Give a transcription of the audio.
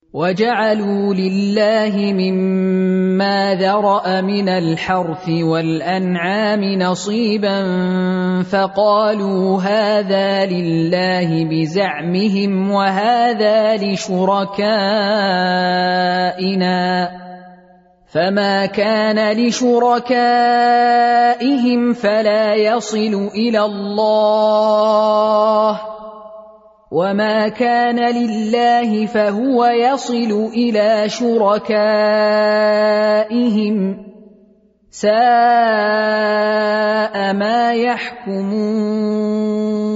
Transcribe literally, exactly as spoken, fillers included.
وَجَعَلُوا لِلَّهِ مِمَّا ذَرَأَ مِنَ الْحَرْثِ وَالْأَنْعَامِ نَصِيبًا فَقَالُوا هَذَا لِلَّهِ بِزَعْمِهِمْ وَهَذَا لِشُرَكَائِنَا فَمَا كَانَ لِشُرَكَائِهِمْ فَلَا يَصِلُ إِلَى اللَّهِ وَمَا كَانَ لِلَّهِ فَهُوَ يَصِلُ إِلَى شُرَكَائِهِمْ سَاءَ مَا يَحْكُمُونَ